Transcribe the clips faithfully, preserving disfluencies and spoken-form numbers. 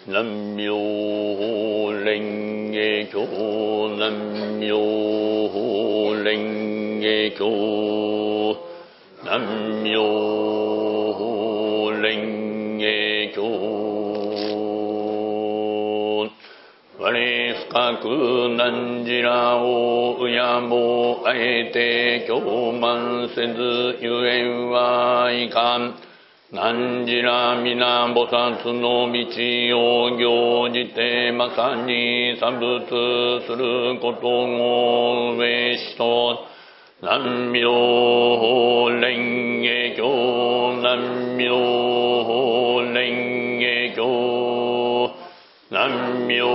南無蓮華経南無蓮華経南無蓮華経我深く汝らを敬もうあえて狂慢せずゆえんはいかん。汝ら皆菩薩の道を行じてまさに作物することを上しと南無蓮華経南無蓮華経南無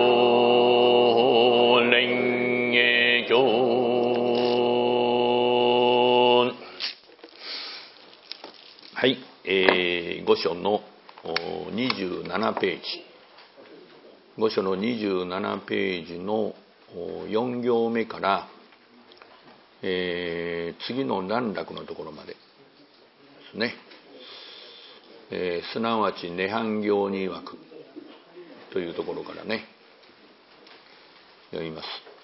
蓮華経。はい、えー、御書のにじゅうななページ、御書のにじゅうななページのよん行目から、えー、次の段落のところまでですね、えー、すなわち涅槃行に曰くというところからね読みます。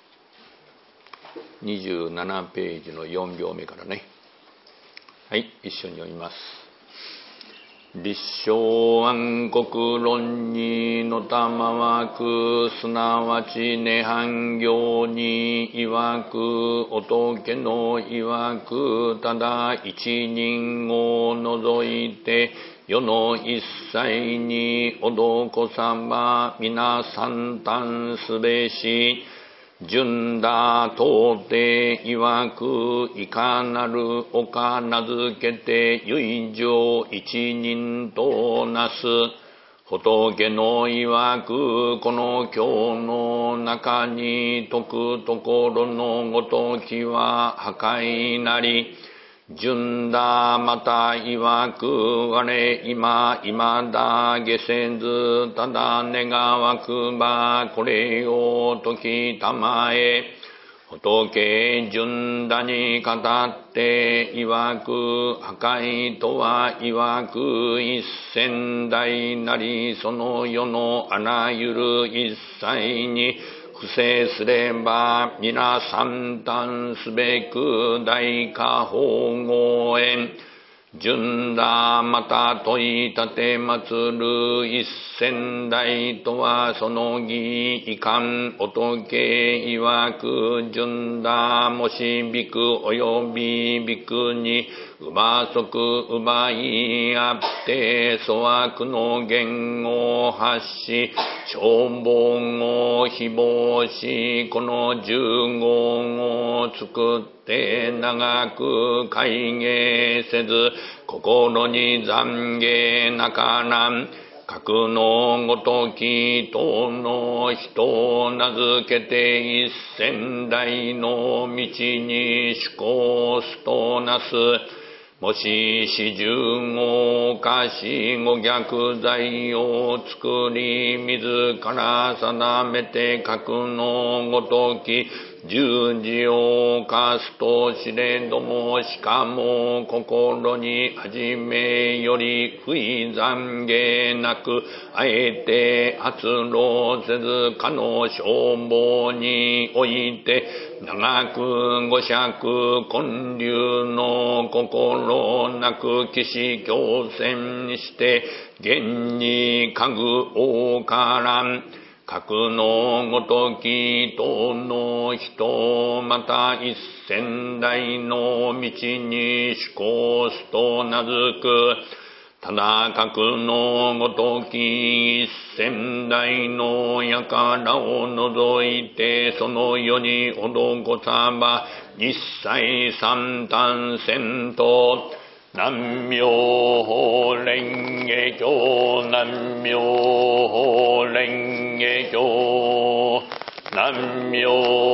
にじゅうななページのよん行目からね、はい、一緒に読みます。立正暗黒論にのたまわく、すなわち涅槃行に曰く、仏の曰く、ただ一人を除いて、世の一切におどこさば皆三端すべし、純打到底曰く、いかなるおか名付けて唯上一人となす。仏の曰く、この経の中に説くところのごときは破壊なり、純打また曰く、我今今だ下せず、ただ願わくばこれを説きたまえ。仏純打に語って曰く、破壊とは曰く、一千代なりその世のあらゆる一切に不正すれば皆三端すべく大果報合縁。純打また問い立て祀る一千代とはその義いかん。仏曰く、純打もしびくおよびびくに奪足奪いあって粗悪の言を発し消防を誹謗し、この十号を作って長く戒芸せず心に懺悔なからん。格のごとき等の人を名付けて一千代の道に趣向すとなす。もし四十を犯しご逆罪を作り自ら定めて格のごとき十字を犯すと知れども、しかも心に始めより不意懺悔なくあえて発露せず、かの消防において長く五尺建立の心なく起死強戦して現に家具をからん。格のごとき等の人また一千代の道に趣向すと名付く。ただ格のごとき一千代の輩を除いてその世に施さば一切三端せんと。南無蓮華経南無蓮華経南無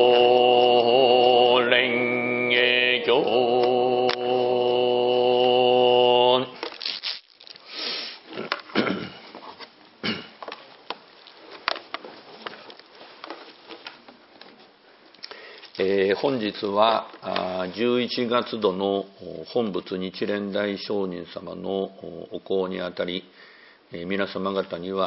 蓮華経。えー、本日はじゅういちがつ度の本仏日蓮大上人様のお講にあたり、えー、皆様方には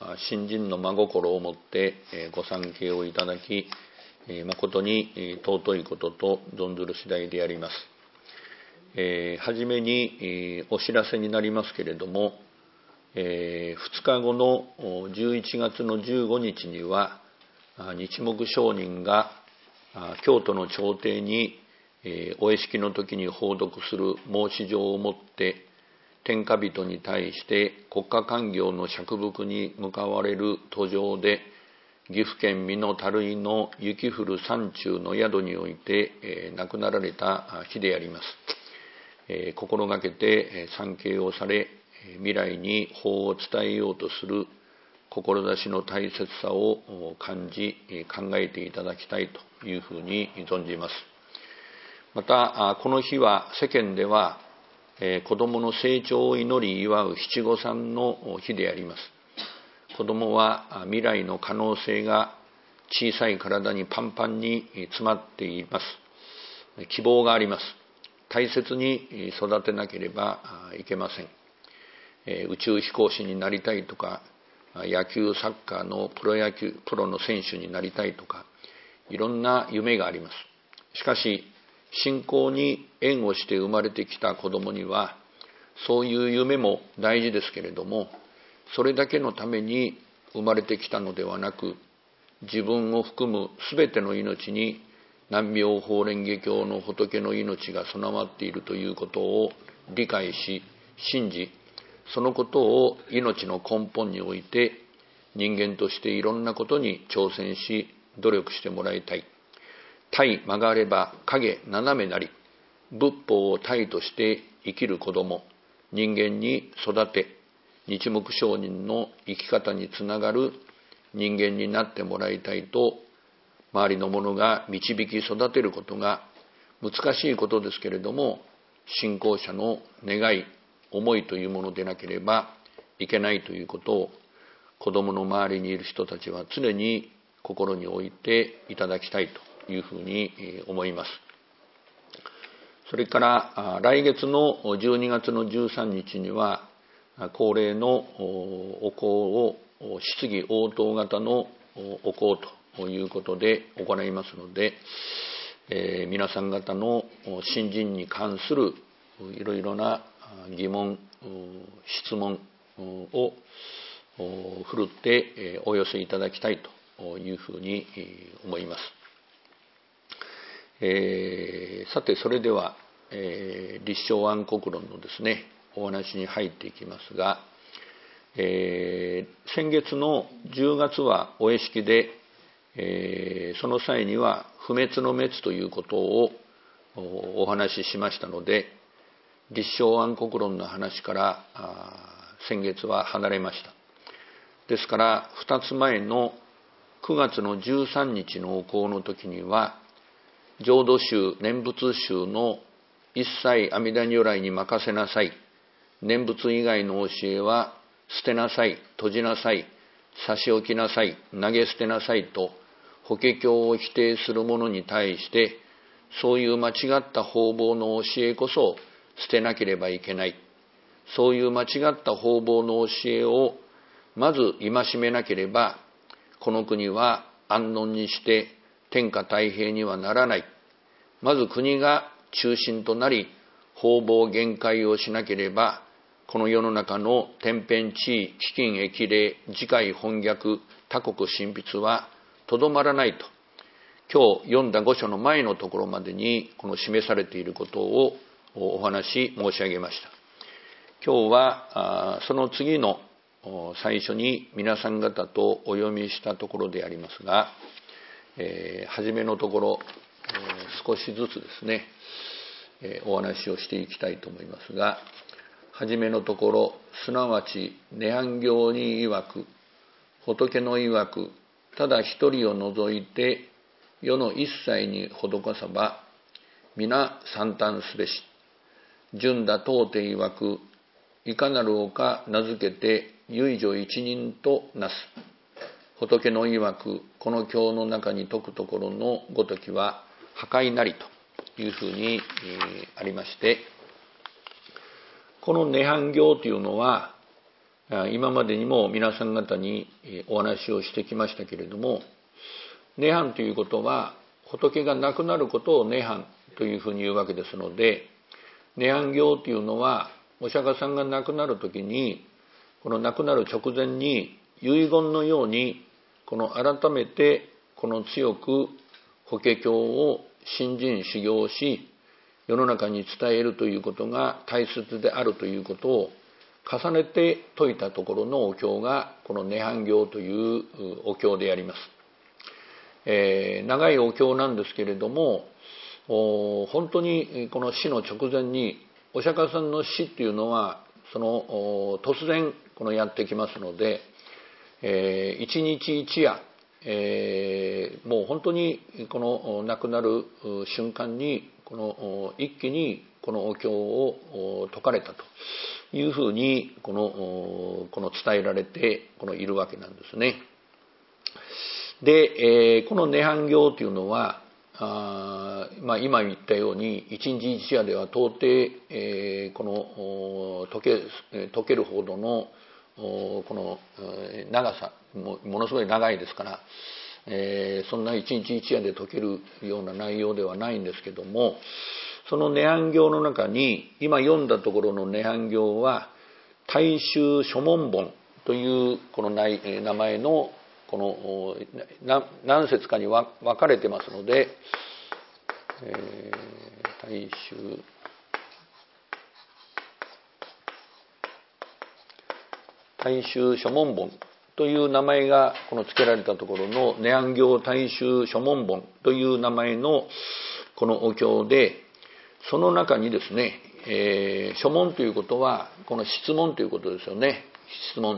信心の真心を持ってご参詣をいただき、誠に尊いことと存ずる次第であります。えー、はじめにお知らせになりますけれども、えー、ふつかごのじゅういちがつのじゅうごにちには日目上人が京都の朝廷にお会式の時に報読する申し状をもって天下人に対して国家官業の釈伏に向かわれる途上で岐阜県美濃垂井の雪降る山中の宿において亡くなられた日であります。心がけて参詣をされ未来に法を伝えようとする志の大切さを感じ考えていただきたいというふうに存じます。またこの日は世間では子どもの成長を祈り祝う七五三の日であります。子どもは未来の可能性が小さい体にパンパンに詰まっています。希望があります。大切に育てなければいけません。宇宙飛行士になりたいとか、野球サッカーのプロ野球プロの選手になりたいとか、いろんな夢があります。しかし信仰に縁をして生まれてきた子どもにはそういう夢も大事ですけれども、それだけのために生まれてきたのではなく、自分を含むすべての命に南妙法蓮華経の仏の命が備わっているということを理解し信じ、そのことを命の根本において人間としていろんなことに挑戦し努力してもらいたい。体曲がれば影斜めなり、仏法を体として生きる子ども、人間に育て日目上人の生き方につながる人間になってもらいたいと、周りの者が導き育てることが難しいことですけれども、信仰者の願い思いというものでなければいけないということを、子どもの周りにいる人たちは常に心に置いていただきたいというふうに思います。それから来月のじゅうにがつのじゅうさんにちには恒例のお香を質疑応答型のお香ということで行いますので、えー、皆さん方の信心に関するいろいろな疑問質問をふるってお寄せいただきたいというふうに思います。えー、さてそれでは、えー、立正安国論のですねお話に入っていきますが、えー、先月のじゅうがつはお会式で、えー、その際には不滅の滅ということをお話ししましたので、立正安国論の話から先月は離れました。ですからふたつまえのくがつのじゅうさんにちのお香の時には、浄土宗念仏宗の一切阿弥陀如来に任せなさい、念仏以外の教えは捨てなさい、閉じなさい、差し置きなさい、投げ捨てなさいと法華経を否定する者に対して、そういう間違った方々の教えこそ捨てなければいけない。そういう間違った方々の教えをまず戒めなければ、この国は安穏にして天下太平にはならない。まず国が中心となり方々限界をしなければ、この世の中の天変地異、飢饉疫霊、次回翻逆、他国神筆はとどまらないと、今日読んだ御書の前のところまでにこの示されていることをお話申し上げました。今日はその次の最初に皆さん方とお読みしたところでありますが、えー、初めのところ、えー、少しずつですね、えー、お話をしていきたいと思いますが、初めのところ、すなわち涅槃行に曰く、仏の曰く、ただ一人を除いて世の一切に施さば皆惨憺すべし。純打当て曰く、いかなるおか名付けて唯女一人となす。仏の曰く、この経の中に説くところのごときは破壊なりというふうに、えー、ありまして、この涅槃行というのは今までにも皆さん方にお話をしてきましたけれども、涅槃ということは仏が亡くなることを涅槃というふうに言うわけですので、涅槃行というのはお釈迦さんが亡くなるときに、この亡くなる直前に遺言のようにこの改めてこの強く法華経を信心修行し、世の中に伝えるということが大切であるということを重ねて説いたところのお経がこの涅槃行というお経であります。えー、長いお経なんですけれども、本当にこの死の直前にお釈迦さんの死っていうのはその突然このやってきますので、えー、一日一夜、えー、もう本当にこの亡くなる瞬間にこの一気にこのお経を説かれたというふうにこのこの伝えられてこのいるわけなんですね。で、えー、この涅槃行というのはあ、まあ、今言ったように一日一夜では到底、えー、この解け、解けるほどのこの長さ も, ものすごい長いですから、えー、そんな一日一夜で解けるような内容ではないんですけども、その涅槃行の中に今読んだところの涅槃行は大衆諸門本というこの名前のこの何節かに分かれてますので、えー、大衆大衆諸門本という名前がこの付けられたところの涅槃行大衆諸門本という名前のこのお経で、その中にですね、えー、諸問ということはこの質問ということですよね。質問、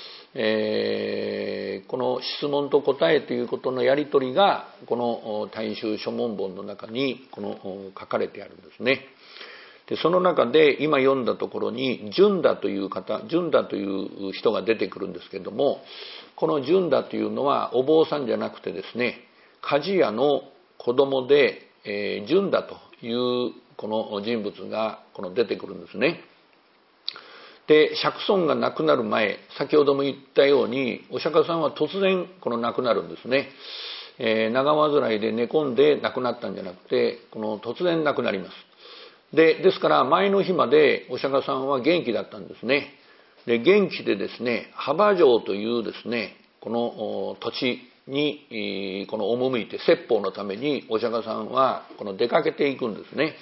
えー、この質問と答えということのやり取りがこの大衆諸門本の中にこの書かれてあるんですね。でその中で今読んだところに純太という方、純太という人が出てくるんですけれども、この純太というのはお坊さんじゃなくてですね、鍛冶屋の子供で、えー、純太というこの人物がこの出てくるんですね。で釈尊が亡くなる前、先ほども言ったようにお釈迦さんは突然この亡くなるんですね。えー、長患いで寝込んで亡くなったんじゃなくて、この突然亡くなります。でですから前の日までお釈迦さんは元気だったんですね。で元気でですね、幅城というですねこの土地にこの赴いて説法のためにお釈迦さんはこの出かけていくんですね。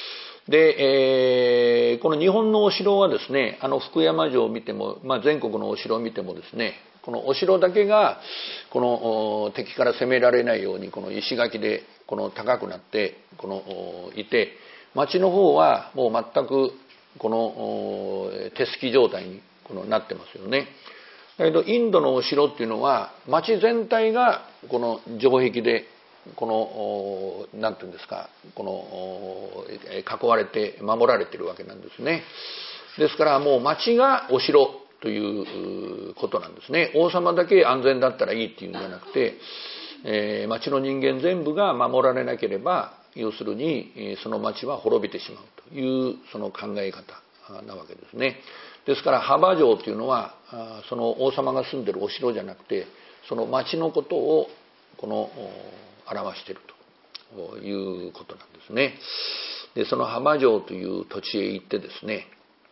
で、えー、この日本のお城はですね、あの福山城を見ても、まあ、全国のお城を見てもですね、このお城だけがこの敵から攻められないようにこの石垣でこの高くなってこのいて、町の方はもう全くこの手すき状態にこのなってますよね。だけどインドのお城っていうのは町全体がこの城壁でこの何て言うんですか、この囲われて守られてるわけなんですね。ですからもう町がお城ということなんですね。王様だけ安全だったらいいっていうんじゃなくて、えー、町の人間全部が守られなければ要するにその町は滅びてしまうというその考え方なわけですね。ですから幅城というのはその王様が住んでるお城じゃなくて、その町のことをこの表しているということなんですね。でその幅城という土地へ行ってですね、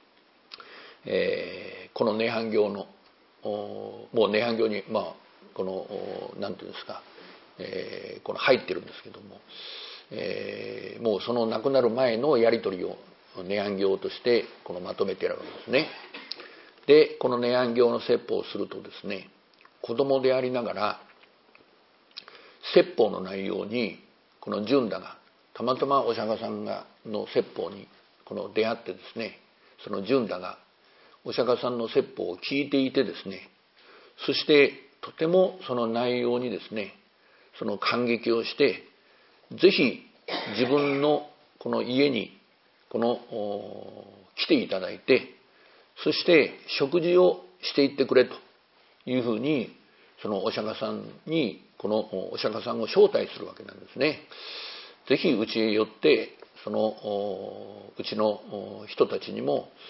えー、この涅槃行のもう涅槃行にまあこの何ていうんですか、えー、この入ってるんですけども、えー、もうその亡くなる前のやり取りを涅槃行としてこのまとめてあるわけですね。でこの涅槃行の説法をするとですね、子供でありながら説法の内容にこの純太がたまたまお釈迦さんがの説法にこの出会ってですね、その純太がお釈迦さんの説法を聞いていてですね、そしてとてもその内容にですねその感激をして、ぜひ自分のこの家にこの来ていただいて、そして食事をしていってくれというふうにそのお釈迦さんにこのお釈迦さんを招待するわけなんですね。ぜひうちへ寄ってそのうちの人たちにも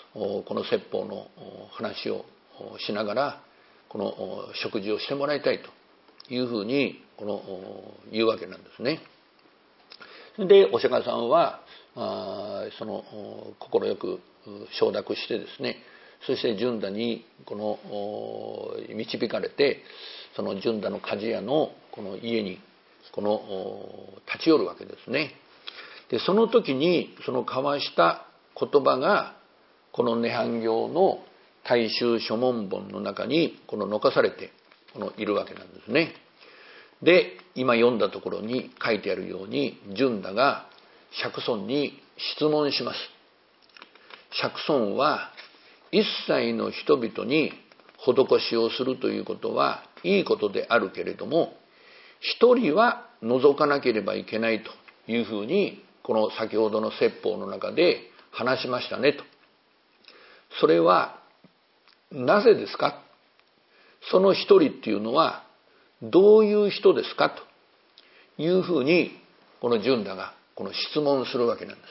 この説法の話をしながらこの食事をしてもらいたいというふうにこの言うわけなんですね。でお釈迦さんはあその快く承諾してですね、そして純太にこの導かれてその純太の鍛冶屋のこの家にこの立ち寄るわけですね。でその時にその交わした言葉がこの涅槃経の大衆諸門本の中にこの残されてこのいるわけなんですね。で今読んだところに書いてあるように純太が釈尊に質問します。釈尊は一切の人々に施しをするということはいいことであるけれども、一人は除かなければいけないというふうにこの先ほどの説法の中で話しましたねと。それはなぜですか、その一人っていうのはどういう人ですかというふうにこの純太がこの質問するわけなんです。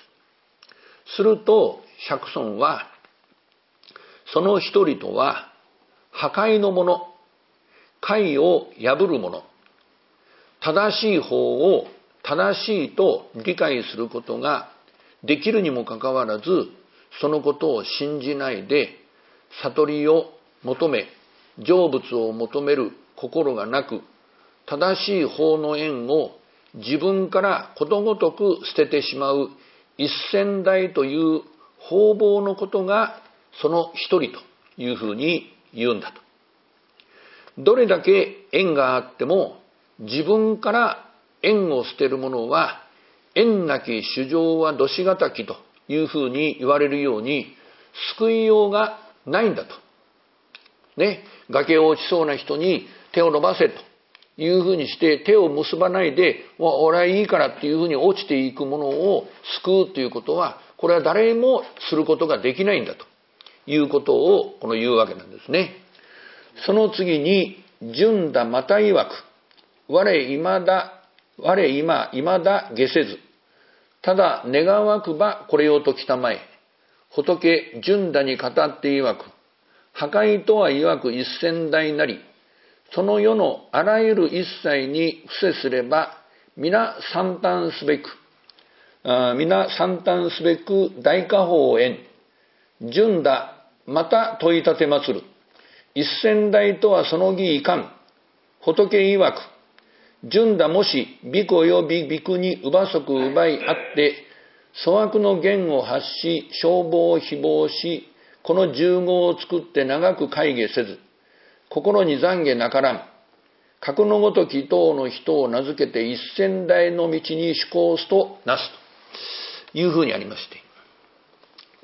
すると釈尊はその一人とは破壊の者、戒を破る者、正しい方を正しいと理解することができるにもかかわらず、そのことを信じないで悟りを求め成仏を求める心がなく、正しい法の縁を自分からことごとく捨ててしまう一千代という方々のことがその一人というふうに言うんだと。どれだけ縁があっても自分から縁を捨てる者は縁なき衆生はどしがたきというふうに言われるように救いようがないんだと。ね、崖を落ちそうな人に手を伸ばせというふうにして手を結ばないで、俺はいいからっていうふうに落ちていくものを救うということは、これは誰もすることができないんだということをこの言うわけなんですね。その次に純太また曰く、我今だ我今今だ下せず、ただ願わくばこれよときたまえ、仏純太に語って曰く、破壊とは曰く一千代なり、その世のあらゆる一切に伏せすれば皆惨憺すべく、あ皆惨憺すべく大果報を得ん。純太また問い立てまつる。一千代とはその義いかん。仏曰く、純太もし美子よび美句にうばそく奪いあって、粗悪の言を発し、消防を誹謗し、この十号を作って長く会議せず、心に懺悔なからん。格のごとき等の人を名付けて一千代の道に施行すとなすというふうにありまして、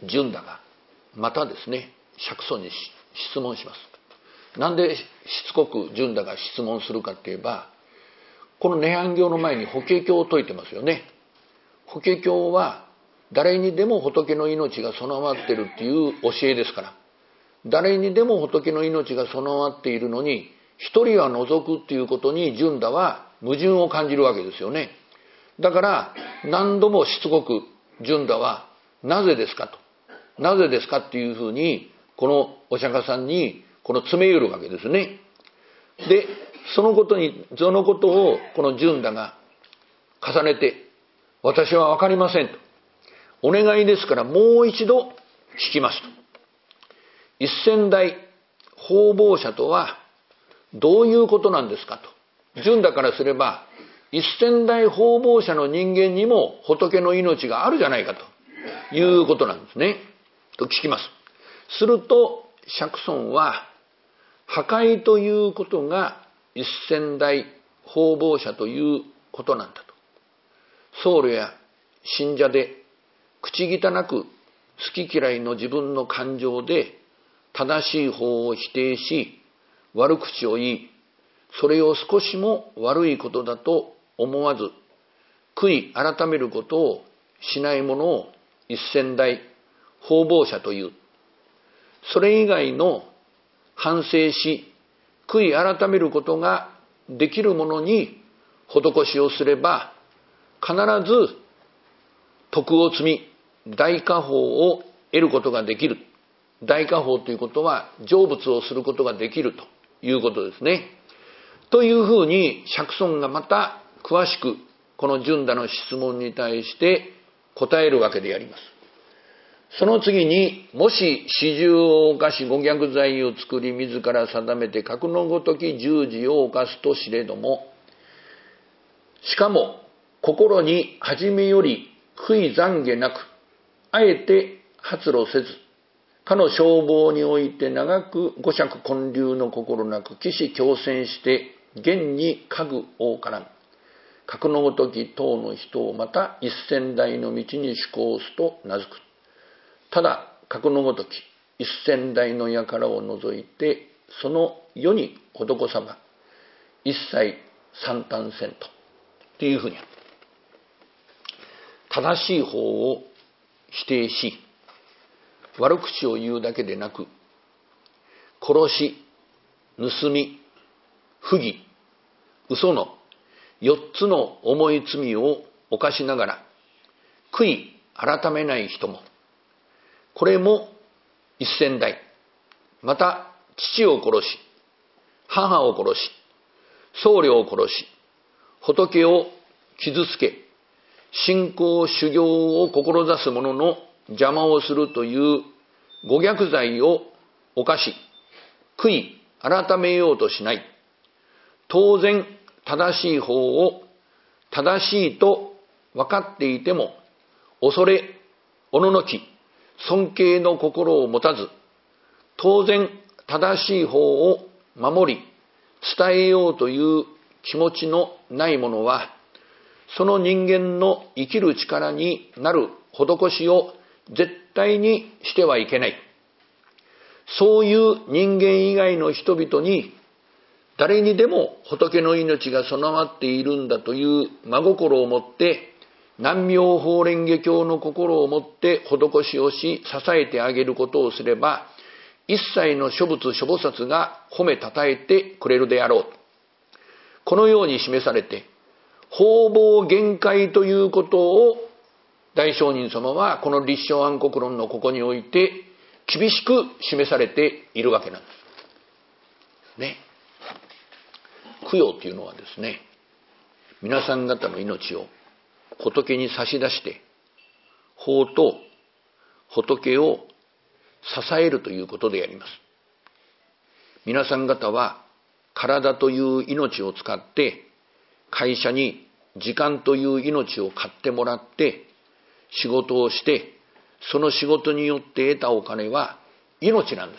純太がまたですね、釈尊に質問します。なんでしつこく純太が質問するかって言えば、この涅槃経の前に法華経を説いてますよね。法華経は誰にでも仏の命が備わっているっていう教えですから、誰にでも仏の命が備わっているのに一人は除くっていうことに純太は矛盾を感じるわけですよね。だから何度もしつこく純太はなぜですかと、なぜですかっていうふうにこのお釈迦さんにこの詰め寄るわけですね。でそのことにそのことをこの純太が重ねて、私は分かりませんと、お願いですからもう一度聞きますと。一千代方々者とはどういうことなんですかと。純太からすれば一千代方々者の人間にも仏の命があるじゃないかということなんですね。と聞きます。すると釈尊は、破壊ということが一千代方々者ということなんだと。僧侶や信者で口汚く好き嫌いの自分の感情で正しい方を否定し悪口を言い、それを少しも悪いことだと思わず悔い改めることをしない者を一千代方々者という。それ以外の反省し悔い改めることができる者に施しをすれば必ず徳を積み大果報を得ることができる大火法ということは成仏をすることができるということですね。というふうに釈尊がまた詳しくこの純太の質問に対して答えるわけであります。その次に、もし四十を犯し五逆罪を作り自ら定めて格のごとき十字を犯すと知れども、しかも心に初めより悔い懺悔なく、あえて発露せず、かの消防において長く五尺建立の心なく、起死強戦して現に家具多からん。格のごとき等の人をまた一千代の道に志向すと名付く。ただ格のごとき一千代の輩を除いて、その世に施さば一切惨憺せんと。っていうふうに正しい方を否定し、悪口を言うだけでなく、殺し、盗み、不義、嘘の四つの重い罪を犯しながら悔い改めない人も、これも一千代、また父を殺し、母を殺し、僧侶を殺し、仏を傷つけ、信仰修行を志す者の邪魔をするという五逆罪を犯し、悔い改めようとしない。当然正しい方を正しいと分かっていても、恐れ、おののき、尊敬の心を持たず、当然正しい方を守り、伝えようという気持ちのない者は、その人間の生きる力になる施しを絶対にしてはいけない。そういう人間以外の人々に、誰にでも仏の命が備わっているんだという真心を持って、南妙法蓮華経の心を持って施しをし、支えてあげることをすれば、一切の諸仏諸菩薩が褒めたたえてくれるであろう。このように示されて、方々限界ということを大聖人様はこの立正安国論のここにおいて厳しく示されているわけなんです。ね。供養というのはですね、皆さん方の命を仏に差し出して、法と仏を支えるということであります。皆さん方は体という命を使って会社に時間という命を買ってもらって仕事をして、その仕事によって得たお金は命なんです。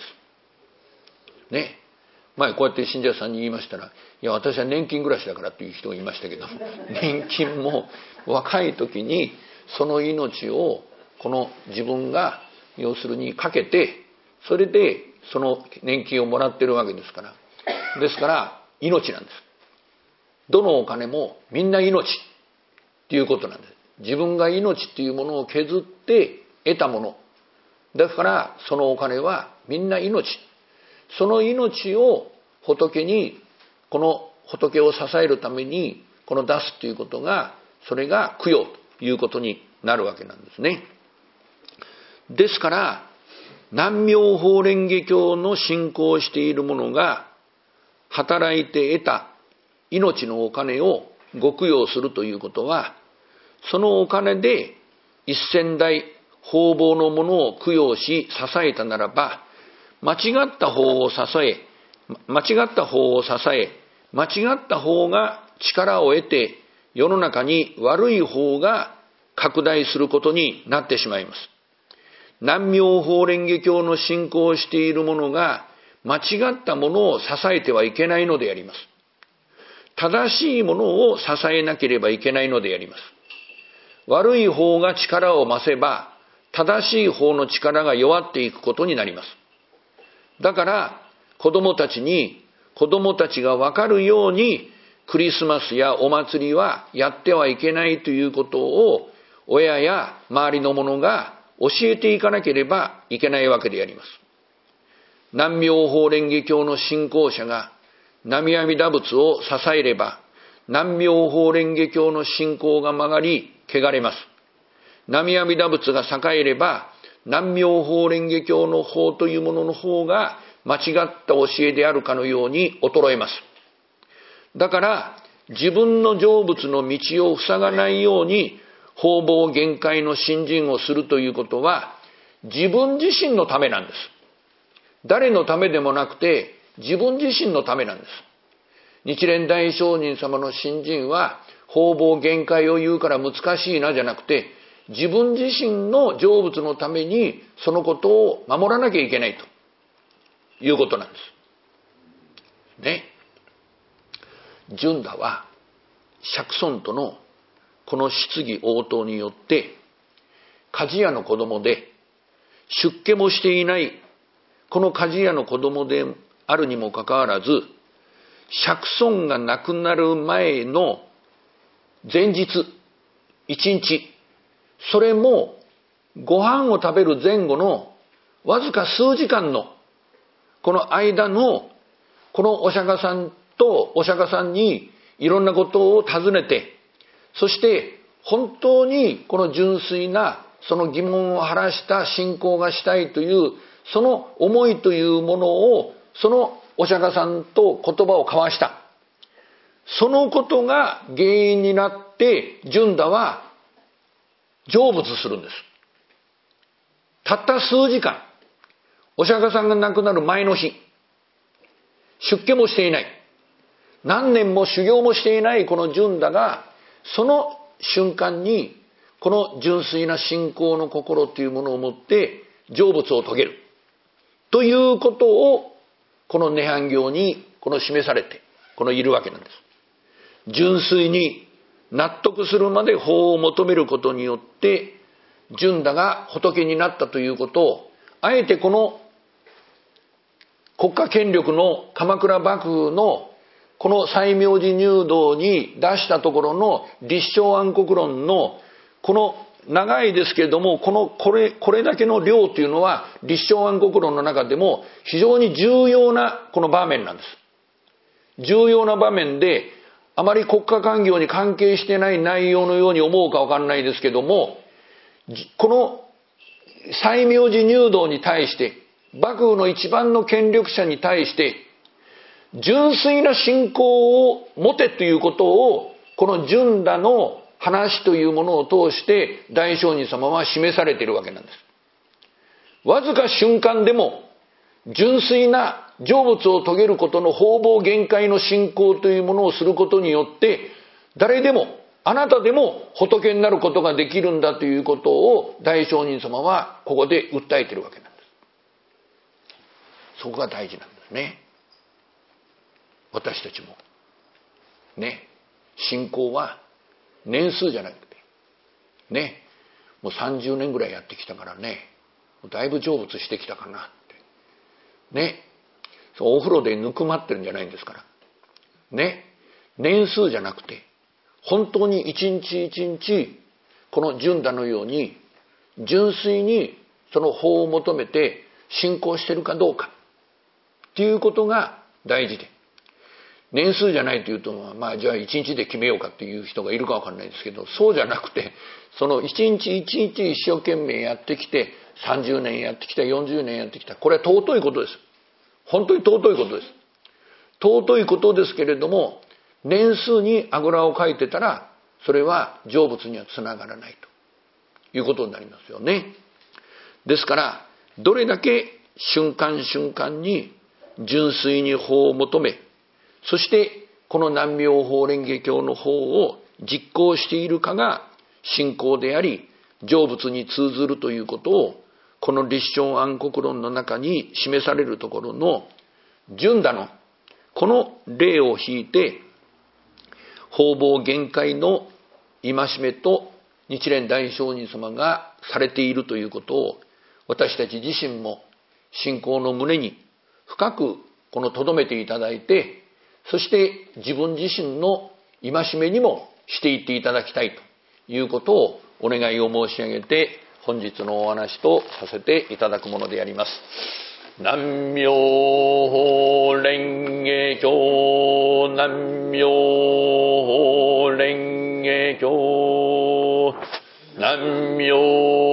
ね。前こうやって信者さんに言いましたら、いや私は年金暮らしだからっていう人がいましたけど、年金も若い時にその命をこの自分が要するにかけて、それでその年金をもらってるわけですから、ですから命なんです。どのお金もみんな命っていうことなんです。自分が命っていうものを削って得たものだから、そのお金はみんな命。その命を仏に、この仏を支えるためにこの出すということが、それが供養ということになるわけなんですね。ですから南妙法蓮華経の信仰をしている者が働いて得た命のお金をご供養するということは、そのお金で一千代方々のものを供養し支えたならば、間違った方を支え、間違った方を支え、間違った方が力を得て、世の中に悪い方が拡大することになってしまいます。南妙法蓮華経の信仰をしている者が間違ったものを支えてはいけないのであります。正しいものを支えなければいけないのであります。悪い方が力を増せば、正しい方の力が弱っていくことになります。だから子供たちに、子供たちが分かるようにクリスマスやお祭りはやってはいけないということを親や周りの者が教えていかなければいけないわけであります。南妙法蓮華経の信仰者が南無阿弥陀仏を支えれば、南妙法蓮華経の信仰が曲がり汚れます。南無阿弥陀仏が栄えれば、 南妙法蓮華経の法というものの方が間違った教えであるかのように衰えます。だから自分の成仏の道を塞がないように方々限界の信心をするということは自分自身のためなんです。誰のためでもなくて自分自身のためなんです。日蓮大聖人様の信心は方々限界を言うから難しいなじゃなくて、自分自身の成仏のためにそのことを守らなきゃいけないということなんです。ね。純太は釈尊とのこの質疑応答によって鍛冶屋の子供で出家もしていないこの鍛冶屋の子供であるにもかかわらず、釈尊が亡くなる前の前日一日、それもご飯を食べる前後のわずか数時間のこの間のこのお釈迦さんとお釈迦さんにいろんなことを尋ねて、そして本当にこの純粋なその疑問を晴らした信仰がしたいというその思いというものをそのお釈迦さんと言葉を交わした。そのことが原因になって純太は成仏するんです。たった数時間、お釈迦さんが亡くなる前の日、出家もしていない、何年も修行もしていないこの純太がその瞬間にこの純粋な信仰の心というものを持って成仏を遂げるということをこの涅槃経にこの示されてこのいるわけなんです。純粋に納得するまで法を求めることによって純太が仏になったということを、あえてこの国家権力の鎌倉幕府のこの西明寺入道に出したところの立正安国論のこの長いですけれども、このこれこれだけの量というのは立正安国論の中でも非常に重要なこの場面なんです。重要な場面で、あまり国家官業に関係してない内容のように思うかわかんないですけども、この西明寺入道に対して幕府の一番の権力者に対して純粋な信仰を持てということをこの純太の話というものを通して大聖人様は示されているわけなんです。わずか瞬間でも純粋な成仏を遂げることの方々限界の信仰というものをすることによって誰でもあなたでも仏になることができるんだということを大聖人様はここで訴えているわけなんです。そこが大事なんですね。私たちもね、信仰は年数じゃなくてね、もうさんじゅうねんぐらいやってきたからね、だいぶ成仏してきたかなってね、そうお風呂でぬくまってるんじゃないんですからね。年数じゃなくて本当に一日一日この純太のように純粋にその法を求めて信仰してるかどうかっていうことが大事で、年数じゃないというと、まあじゃあ一日で決めようかっていう人がいるかわかんないですけど、そうじゃなくて、その一日一日一生懸命やってきて、さんじゅうねんやってきた、よんじゅうねんやってきた、これは尊いことです。本当に尊いことです。尊いことですけれども、年数にあぐらをかいてたら、それは成仏にはつながらないということになりますよね。ですから、どれだけ瞬間瞬間に純粋に法を求め、そしてこの南妙法蓮華経の法を実行しているかが信仰であり、成仏に通ずるということをこの立正安国論の中に示されるところの純太のこの例を引いて、方々限界の戒めと日蓮大聖人様がされているということを、私たち自身も信仰の胸に深くこの留めていただいて、そして自分自身の戒めにもしていっていただきたいということをお願いを申し上げて、本日のお話とさせていただくものであります。南妙法蓮華経、南妙法蓮華経、南妙